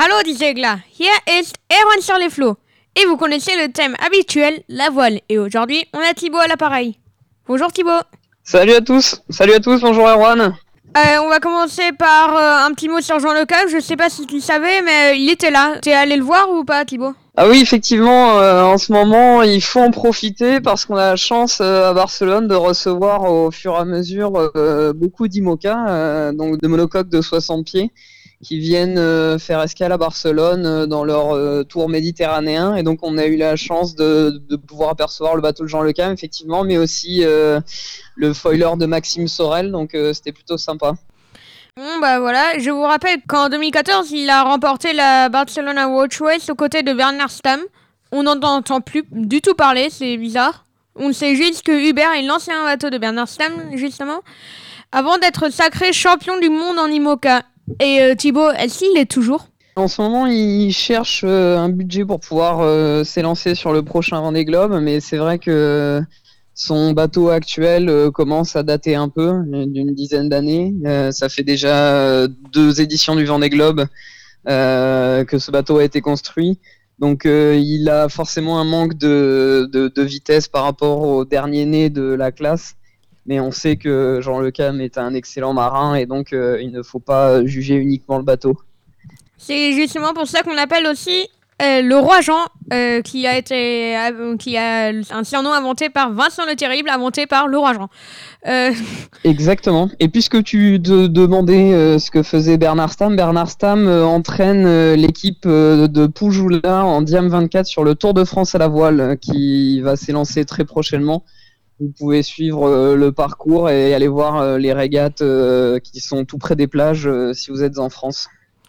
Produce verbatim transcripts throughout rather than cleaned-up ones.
Hallo die Segler, hier ist Erwan sur les flots. Et vous connaissez le thème habituel, la voile. Et aujourd'hui, on a Thibaut à l'appareil. Bonjour Thibaut. Salut à tous, salut à tous, bonjour Erwan. Euh, on va commencer par euh, un petit mot sur Jean Lecam. Je sais pas si tu savais, mais euh, il était là. T'es allé le voir ou pas, Thibaut? Ah oui, effectivement, euh, en ce moment, il faut en profiter parce qu'on a la chance euh, à Barcelone de recevoir au fur et à mesure euh, beaucoup d'IMOCA, euh, donc de monocoques de soixante pieds, qui viennent euh, faire escale à Barcelone euh, dans leur euh, tour méditerranéen. Et donc, on a eu la chance de, de pouvoir apercevoir le bateau de Jean Lecam, effectivement, mais aussi euh, le foiler de Maxime Sorel. Donc, euh, c'était plutôt sympa. Bon bah voilà, je vous rappelle qu'en deux mille quatorze, il a remporté la Barcelona Watch Race aux côtés de Bernard Stamm. On n'en entend plus du tout parler, c'est bizarre. On sait juste que Hubert est l'ancien bateau de Bernard Stamm, justement, avant d'être sacré champion du monde en IMOCA. Et euh, Thibaut, est-ce qu'il l'est toujours ? En ce moment, il cherche euh, un budget pour pouvoir euh, s'élancer sur le prochain Vendée Globe, mais c'est vrai que son bateau actuel euh, commence à dater un peu, d'une dizaine d'années. Euh, ça fait déjà euh, deux éditions du Vendée Globe euh, que ce bateau a été construit. Donc euh, il a forcément un manque de, de, de vitesse par rapport au dernier né de la classe. Mais on sait que Jean Lecam est un excellent marin et donc euh, il ne faut pas juger uniquement le bateau. C'est justement pour ça qu'on l'appelle aussi euh, le roi Jean, euh, qui a été, euh, qui a un surnom inventé par Vincent le Terrible, inventé par le roi Jean. Euh... Exactement. Et puisque tu te demandais euh, ce que faisait Bernard Stamm, Bernard Stamm euh, entraîne euh, l'équipe euh, de Poujoula en Diam vingt-quatre sur le Tour de France à la voile, euh, qui va s'élancer très prochainement. Vous pouvez suivre euh, le parcours et aller voir euh, les régates euh, qui sont tout près des plages euh, si vous êtes en France.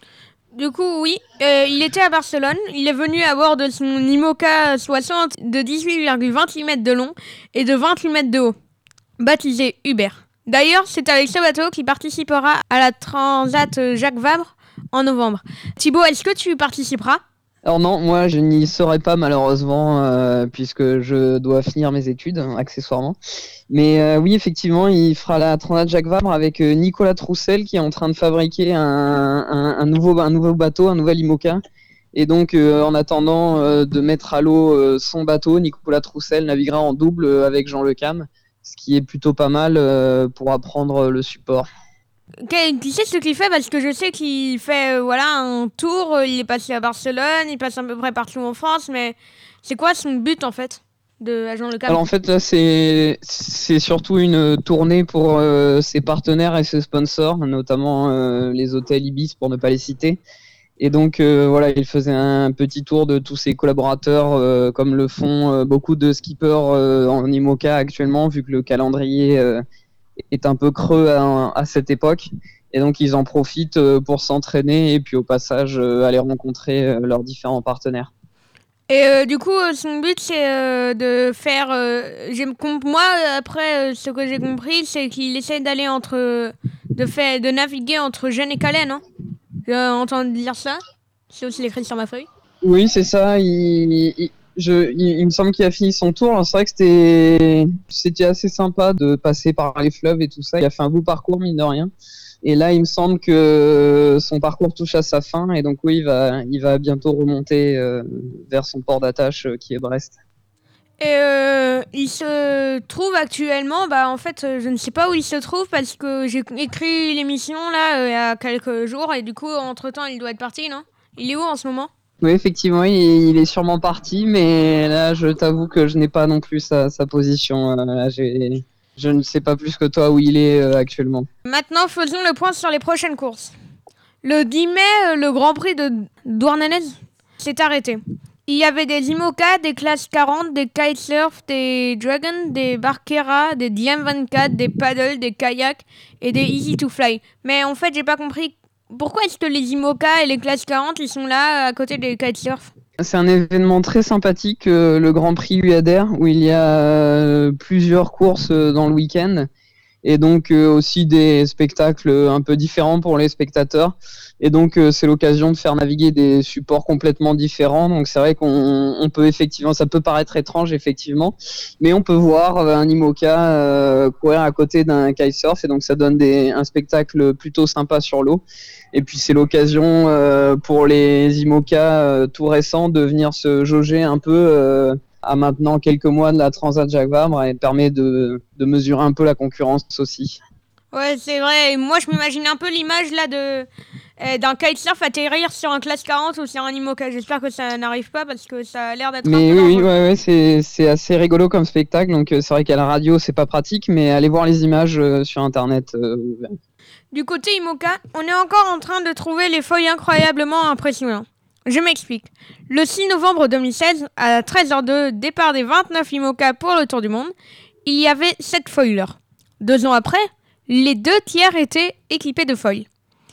Du coup, oui, euh, il était à Barcelone. Il est venu à bord de son IMOCA soixante de dix-huit virgule vingt-huit mètres de long et de vingt-huit mètres de haut, baptisé Hubert. D'ailleurs, c'est avec ce bateau qu'il participera à la Transat Jacques Vabre en novembre. Thibaut, est-ce que tu participeras ? Alors non, moi je n'y serai pas malheureusement euh, puisque je dois finir mes études hein, accessoirement. Mais euh, oui, effectivement, il fera la Transat Jacques Vabre avec euh, Nicolas Troussel qui est en train de fabriquer un, un, un, nouveau, un nouveau bateau, un nouvel IMOCA. Et donc euh, en attendant euh, de mettre à l'eau euh, son bateau, Nicolas Troussel naviguera en double euh, avec Jean Lecam, ce qui est plutôt pas mal euh, pour apprendre le support. Okay, tu sais ce qu'il fait? Parce que je sais qu'il fait euh, voilà, un tour, euh, il est passé à Barcelone, il passe à peu près partout en France, mais c'est quoi son but en fait de Jean Lecam? Alors en fait là c'est, c'est surtout une tournée pour euh, ses partenaires et ses sponsors, notamment euh, les hôtels Ibis pour ne pas les citer. Et donc euh, voilà, il faisait un petit tour de tous ses collaborateurs euh, comme le font euh, beaucoup de skippers euh, en IMOCA actuellement vu que le calendrier euh, est un peu creux à, à cette époque. Et donc ils en profitent pour s'entraîner et puis au passage aller rencontrer leurs différents partenaires. Et euh, du coup, son but c'est euh, de faire. Euh, j'ai, moi, après, ce que j'ai compris, c'est qu'il essaie d'aller entre. de, faire, de naviguer entre Gênes et Calais, non ? J'ai entendu dire ça. C'est aussi écrit sur ma feuille. Oui, c'est ça. Il, il, je, il, il me semble qu'il a fini son tour. Alors, c'est vrai que c'était, c'était assez sympa de passer par les fleuves et tout ça. Il a fait un beau parcours, mine de rien. Et là, il me semble que son parcours touche à sa fin. Et donc, oui, il va, il va bientôt remonter euh, vers son port d'attache euh, qui est Brest. Et euh, il se trouve actuellement, bah en fait, je ne sais pas où il se trouve parce que j'ai écrit l'émission là euh, il y a quelques jours et du coup, entre-temps, il doit être parti, non ? Il est où en ce moment ? Oui, effectivement, il, il est sûrement parti, mais là, je t'avoue que je n'ai pas non plus sa, sa position. Là, j'ai... Je ne sais pas plus que toi où il est euh, actuellement. Maintenant, faisons le point sur les prochaines courses. Le dix mai, le Grand Prix de Douarnenez s'est arrêté. Il y avait des IMOCA, des classes quarante, des kitesurf, des Dragon, des Barquera, des Diam vingt-quatre, des paddles, des kayaks et des Easy to Fly. Mais en fait, j'ai pas compris pourquoi est-ce que les IMOCA et les classes quarante ils sont là à côté des kitesurf. C'est un événement très sympathique, euh, le Grand Prix U A D E R, où il y a euh, plusieurs courses euh, dans le week-end. et donc euh, aussi des spectacles un peu différents pour les spectateurs. Et donc euh, c'est l'occasion de faire naviguer des supports complètement différents. Donc c'est vrai qu'on on peut effectivement, ça peut paraître étrange effectivement, mais on peut voir un IMOCA euh, courir à côté d'un kitesurf, et donc ça donne des, un spectacle plutôt sympa sur l'eau. Et puis c'est l'occasion euh, pour les IMOCA euh, tout récents de venir se jauger un peu euh, à maintenant quelques mois de la Transat Jacques Vabre, et permet de, de mesurer un peu la concurrence aussi. Ouais, c'est vrai. Moi, je m'imagine un peu l'image là de euh, d'un kitesurf atterrir sur un classe quarante ou sur un IMOCA. J'espère que ça n'arrive pas parce que ça a l'air d'être Mais un peu oui, dangereux. oui, ouais, ouais, c'est, c'est assez rigolo comme spectacle. Donc euh, c'est vrai qu'à la radio, c'est pas pratique, mais allez voir les images euh, sur Internet. Euh, Du côté IMOCA, on est encore en train de trouver les foils incroyablement impressionnants. Je m'explique. Le six novembre deux mille seize, à treize heures deux, départ des vingt-neuf IMOCA pour le Tour du Monde, il y avait sept foilers. Deux ans après, les deux tiers étaient équipés de foils.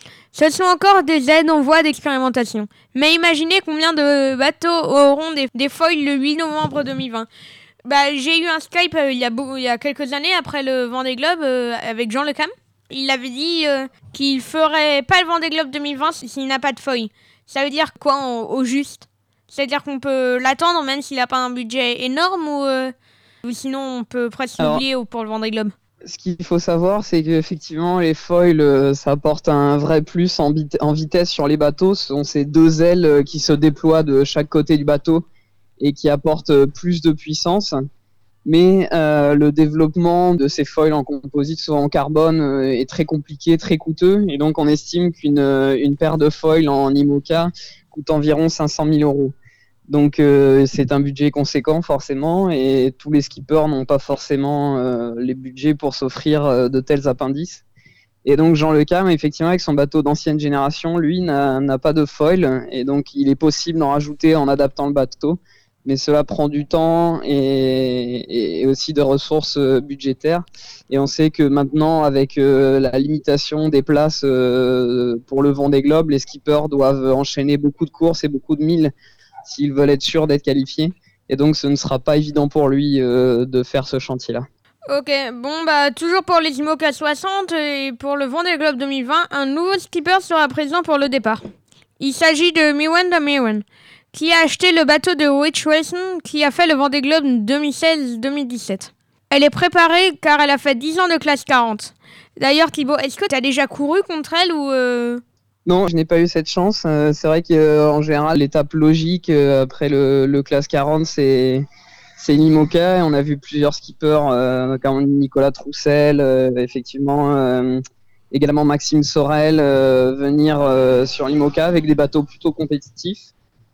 Ce sont encore des aides en voie d'expérimentation. Mais imaginez combien de bateaux auront des, des foils le huit novembre deux mille vingt. Bah, j'ai eu un Skype euh, il, y a beau, il y a quelques années après le Vendée Globe euh, avec Jean Le Cam. Il avait dit euh, qu'il ferait pas le Vendée Globe deux mille vingt s'il n'a pas de foil. Ça veut dire quoi en, au juste? C'est-à-dire qu'on peut l'attendre même s'il n'a pas un budget énorme ou, euh, ou sinon on peut presque l'oublier pour le Vendée Globe? Ce qu'il faut savoir, c'est qu'effectivement, les foils, euh, ça apporte un vrai plus en, vit- en vitesse sur les bateaux. Ce sont ces deux ailes euh, qui se déploient de chaque côté du bateau et qui apportent euh, plus de puissance. Mais euh, le développement de ces foils en composite, souvent en carbone, euh, est très compliqué, très coûteux. Et donc, on estime qu'une euh, une paire de foils en IMOCA coûte environ cinq cent mille euros. Donc euh, c'est un budget conséquent forcément, et tous les skippers n'ont pas forcément euh, les budgets pour s'offrir euh, de tels appendices. Et donc Jean Le Cam, effectivement, avec son bateau d'ancienne génération, lui n'a, n'a pas de foil, et donc il est possible d'en rajouter en adaptant le bateau, mais cela prend du temps et, et aussi de ressources budgétaires. Et on sait que maintenant, avec euh, la limitation des places euh, pour le Vendée Globe, les skippers doivent enchaîner beaucoup de courses et beaucoup de milles s'ils veulent être sûrs d'être qualifiés. Et donc, ce ne sera pas évident pour lui euh, de faire ce chantier-là. Ok, bon bah toujours pour les IMOCA soixante et pour le Vendée Globe deux mille vingt, un nouveau skipper sera présent pour le départ. Il s'agit de Miranda Mewen, qui a acheté le bateau de Rich Wilson, qui a fait le Vendée Globe deux mille seize deux mille dix-sept. Elle est préparée car elle a fait dix ans de classe quarante. D'ailleurs Thibaut, est-ce que tu as déjà couru contre elle ou... Euh... Non, je n'ai pas eu cette chance. Euh, c'est vrai qu'en général, l'étape logique euh, après le, le classe quarante, c'est, c'est l'IMOCA. On a vu plusieurs skippers, euh, notamment Nicolas Troussel, euh, effectivement, euh, également Maxime Sorel, euh, venir euh, sur l'IMOCA avec des bateaux plutôt compétitifs.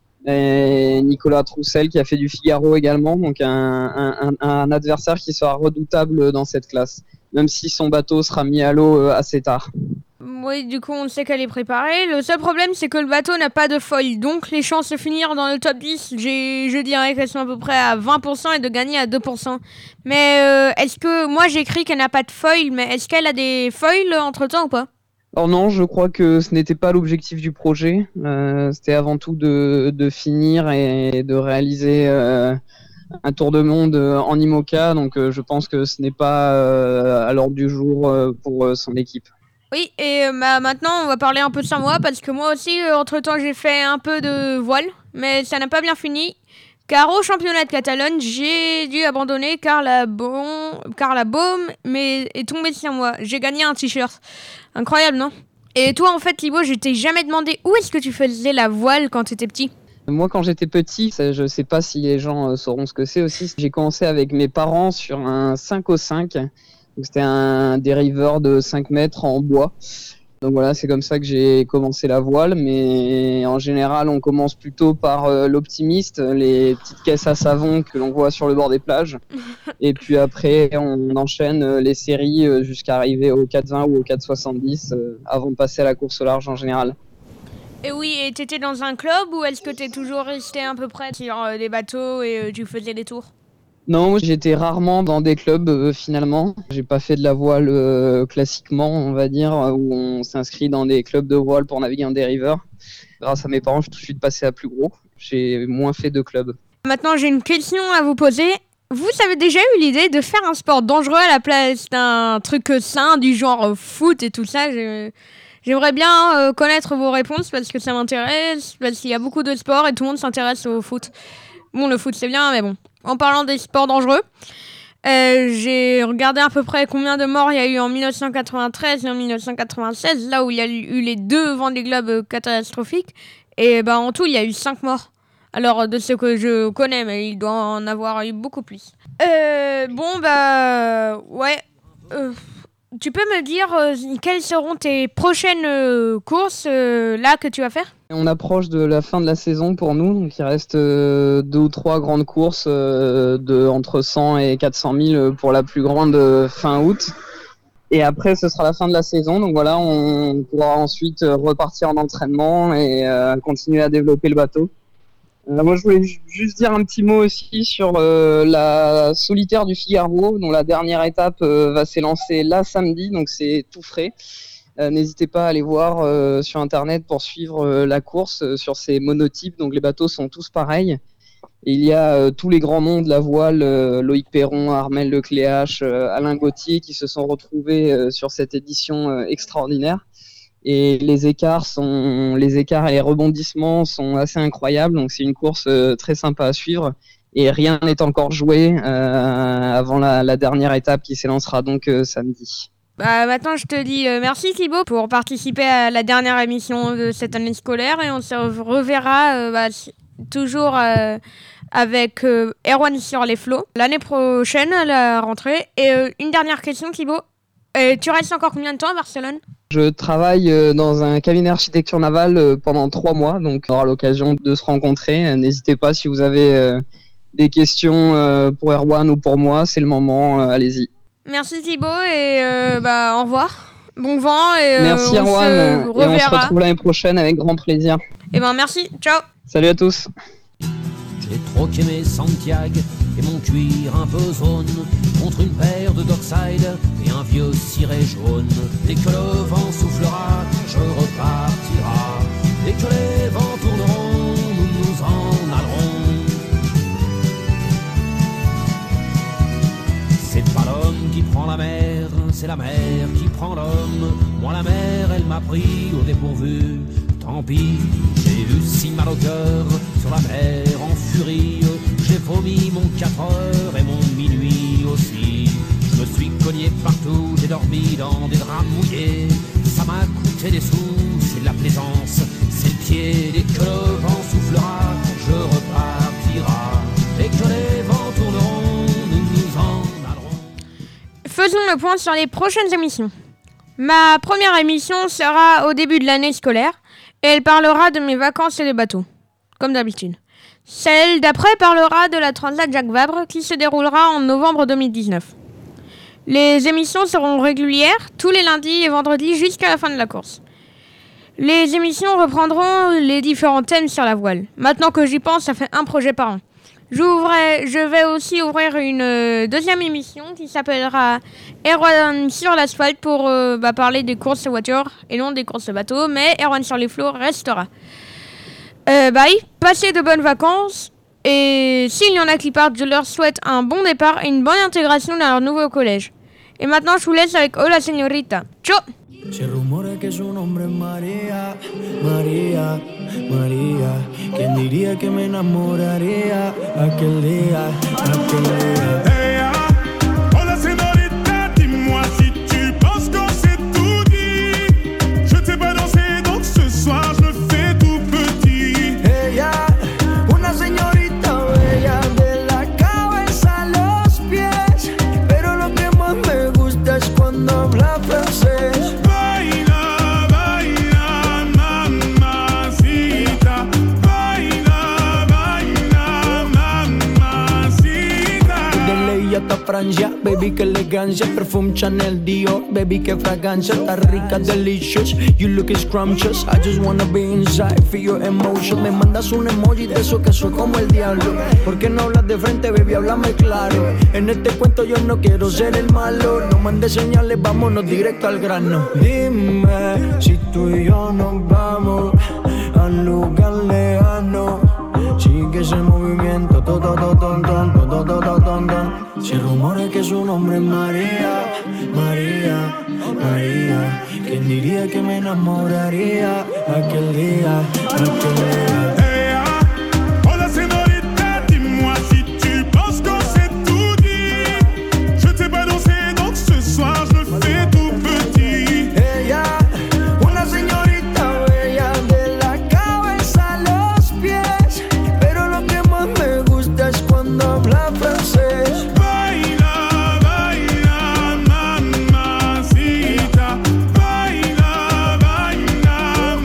Et Nicolas Troussel qui a fait du Figaro également, donc un, un, un adversaire qui sera redoutable dans cette classe, même si son bateau sera mis à l'eau assez tard. Oui, du coup, on sait qu'elle est préparée. Le seul problème, c'est que le bateau n'a pas de foil. Donc, les chances de finir dans le top dix, j'ai, je dirais qu'elles sont à peu près à vingt pour cent et de gagner à deux pour cent. Mais euh, est-ce que... Moi, j'écris qu'elle n'a pas de foil, mais est-ce qu'elle a des foils entre-temps ou pas? Alors non, je crois que ce n'était pas l'objectif du projet. Euh, c'était avant tout de, de finir et de réaliser euh, un tour de monde en IMOCA. Donc, euh, je pense que ce n'est pas euh, à l'ordre du jour euh, pour euh, son équipe. Oui, et euh, bah, maintenant on va parler un peu de ça moi, parce que moi aussi, euh, entre-temps, j'ai fait un peu de voile, mais ça n'a pas bien fini. Car au championnat de Catalogne, j'ai dû abandonner car la, bon... car la baume mais est tombée sur moi. J'ai gagné un t-shirt. Incroyable, non? Et toi, en fait, Thibaut, je t'ai jamais demandé où est-ce que tu faisais la voile quand t'étais petit? Moi, quand j'étais petit, ça, je sais pas si les gens euh, sauront ce que c'est aussi. J'ai commencé avec mes parents sur un cinq au cinq. Donc, c'était un dériveur de cinq mètres en bois. Donc voilà, c'est comme ça que j'ai commencé la voile. Mais en général, on commence plutôt par euh, l'optimiste, les petites caisses à savon que l'on voit sur le bord des plages. Et puis après, on enchaîne euh, les séries euh, jusqu'à arriver au quatre vingt ou au quatre soixante-dix euh, avant de passer à la course au large en général. Et oui, et t'étais dans un club ou est-ce que t'es toujours resté à peu près sur euh, des bateaux et euh, tu faisais des tours? Non, j'étais rarement dans des clubs euh, finalement. J'ai pas fait de la voile euh, classiquement, on va dire, où on s'inscrit dans des clubs de voile pour naviguer en dériveur. Grâce à mes parents, je suis tout de suite passé à plus gros. J'ai moins fait de clubs. Maintenant, j'ai une question à vous poser. vous avez déjà eu l'idée de faire un sport dangereux à la place d'un truc sain du genre euh, foot et tout ça? Je... J'aimerais bien euh, connaître vos réponses parce que ça m'intéresse, parce qu'il y a beaucoup de sports et tout le monde s'intéresse au foot. Bon, le foot c'est bien, mais bon. En parlant des sports dangereux, euh, j'ai regardé à peu près combien de morts il y a eu en dix-neuf cent quatre-vingt-treize et en dix-neuf cent quatre-vingt-seize, là où il y a eu les deux Vendée Globe euh, catastrophiques. Et bah, en tout, il y a eu cinq morts. Alors, de ce que je connais, mais il doit en avoir eu beaucoup plus. Euh, bon, bah... Ouais... Euh, Tu peux me dire euh, quelles seront tes prochaines euh, courses euh, là que tu vas faire? On approche de la fin de la saison pour nous, donc il reste euh, deux ou trois grandes courses euh, de entre cent et quatre cent mille pour la plus grande euh, fin août. Et après, ce sera la fin de la saison, donc voilà, on pourra ensuite repartir en entraînement et euh, continuer à développer le bateau. Euh, moi, je voulais juste dire un petit mot aussi sur euh, la solitaire du Figaro, dont la dernière étape euh, va s'élancer là samedi, donc c'est tout frais. Euh, n'hésitez pas à aller voir euh, sur internet pour suivre euh, la course euh, sur ces monotypes, donc les bateaux sont tous pareils. Et il y a euh, tous les grands noms de la voile, euh, Loïc Perron, Armel Lecléache, euh, Alain Gauthier, qui se sont retrouvés euh, sur cette édition euh, extraordinaire. Et les écarts sont, les écarts et les rebondissements sont assez incroyables. Donc c'est une course euh, très sympa à suivre. Et rien n'est encore joué euh, avant la, la dernière étape qui s'élancera donc euh, samedi. Bah maintenant je te dis euh, merci Thibaut pour participer à la dernière émission de cette année scolaire et on se reverra euh, bah, toujours euh, avec euh, Erwan sur les flots l'année prochaine à la rentrée. Et euh, une dernière question Thibaut, euh, tu restes encore combien de temps à Barcelone? Je travaille dans un cabinet d'architecture navale pendant trois mois, donc on aura l'occasion de se rencontrer. N'hésitez pas si vous avez des questions pour Erwan ou pour moi, c'est le moment, allez-y. Merci Thibaut et euh, bah, au revoir, bon vent et euh, merci on Erwan, se et on se retrouve l'année prochaine avec grand plaisir. Et ben merci, ciao. Salut à tous. J'ai troqué mes Santiago et mon cuir un peu zone contre une paire de Dockside et un vieux ciré jaune. Dès que le vent soufflera, je repartira. Dès que les vents tourneront, nous nous en allerons. C'est pas l'homme qui prend la mer, c'est la mer qui prend l'homme. Moi la mer, elle m'a pris au dépourvu. Tant pis, j'ai eu si mal au cœur sur la mer en furie. J'ai vomi mon quatre heures et mon minuit aussi. Je me suis cogné partout, j'ai dormi dans des draps mouillés. Ça m'a coûté des sous, c'est de la plaisance, c'est le pied. Dès que le vent soufflera, je repartira. Dès que les vents tourneront, nous nous en allerons. Faisons le point sur les prochaines émissions. Ma première émission sera au début de l'année scolaire. Et elle parlera de mes vacances et des bateaux, comme d'habitude. Celle d'après parlera de la Transat Jacques Vabre qui se déroulera en novembre deux mille dix-neuf. Les émissions seront régulières tous les lundis et vendredis jusqu'à la fin de la course. Les émissions reprendront les différents thèmes sur la voile. Maintenant que j'y pense, ça fait un projet par an. J'ouvrais, je vais aussi ouvrir une euh, deuxième émission qui s'appellera Erwan sur l'asphalte pour euh, bah, parler des courses de voitures et non des courses de bateaux, mais Erwan sur les flots restera. Euh, bye, passez de bonnes vacances et s'il y en a qui partent, je leur souhaite un bon départ et une bonne intégration dans leur nouveau collège. Et maintenant, je vous laisse avec Hola Señorita. Ciao. Se rumora que su nombre es María, María, María. ¿Quién diría que me enamoraría aquel día, aquel día? Hey, ah, hola señorita, dis-moi si tu penses qu'on s'est tout dit. Je t'ai pas dansé donc ce soir je fais tout petit. Ella, una señorita bella de la cabeza a los pies, pero lo que más me gusta es cuando habla francés. Hasta Francia, baby, que elegancia. Perfume Chanel, Dior, baby, que fragancia. Está rica, delicious, you look scrumptious. I just wanna be inside, feel your emotion. Me mandas un emoji de eso que soy como el diablo. ¿Por qué no hablas de frente, baby? Háblame claro. En este cuento yo no quiero ser el malo. No mandes señales, vámonos directo al grano. Dime si tú y yo nos vamos a un lugar lejano. Sigue ese movimiento, todo, todo, todo, todo, todo, todo, todo. que su nombre es María, María, María. ¿Quién diría que me enamoraría aquel día, aquel día? Hey, ah, oh la señorita, dis-moi si tu penses qu'on s'est tout dit. Je t'ai pas dansé, donc ce soir je me fais tout petit. Ella, una señorita bella de la cabeza a los pies, pero lo que más me gusta es cuando habla francés. Baila, baila, mamacita. Baila, baila,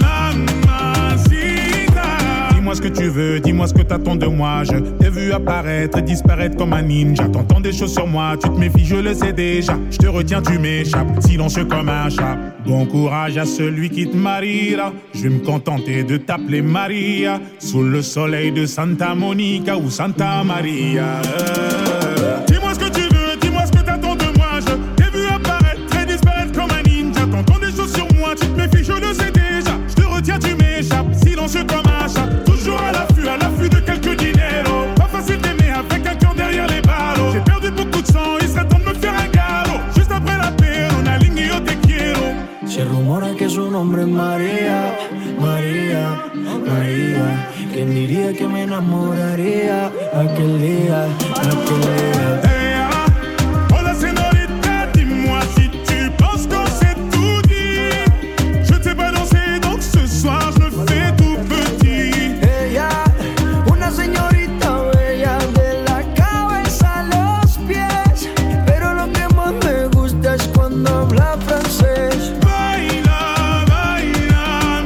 mamacita. Dis-moi ce que tu veux, dis-moi ce que t'attends de moi. Je t'ai vu apparaître et disparaître comme un ninja. T'entends des choses sur moi, tu te méfies, je le sais déjà. Je te retiens, tu m'échappes, silencieux comme un chat. Bon courage à celui qui te mariera. Je vais me contenter de t'appeler Maria, sous le soleil de Santa Monica ou Santa Maria. Euh. Dis-moi ce que tu veux, dis-moi ce que t'attends de moi. Je t'ai vu apparaître et disparaître comme un ninja. T'entends des choses sur moi, tu te méfies, je le sais déjà. Je te retiens, tu m'échappes, silencieux comme un chat. Toujours à l'affût, à l'affût de quelques dineros. Pas facile d'aimer avec un cœur derrière les barreaux. J'ai perdu beaucoup de sang, il serait temps de me faire un galop. Juste après la paix, on a ligné yo te quiero. Se rumora que su nombre es María, María, María. ¿Quién diría que me enamoraría aquel día, aquel día? Hey, ah, oh la señorita, dis-moi si tu penses qu'on s'est tout dit. Je t'ai pas dansé, donc ce soir je me fais tout petit. Ella, una señorita bella de la cabeza a los pies, pero lo que más me gusta es cuando habla francés. Baila, baila,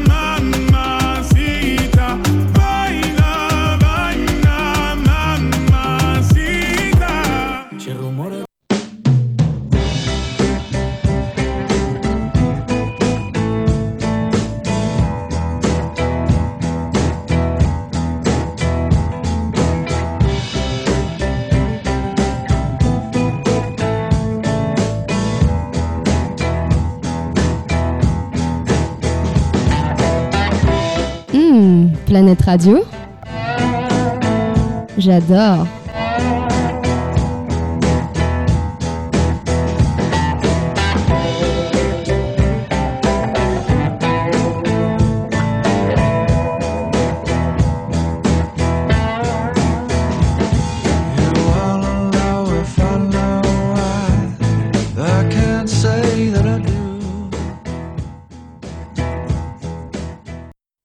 mamacita. Baila, baila, mamacita. Se rumora. Hmm, Planète Radio. J'adore.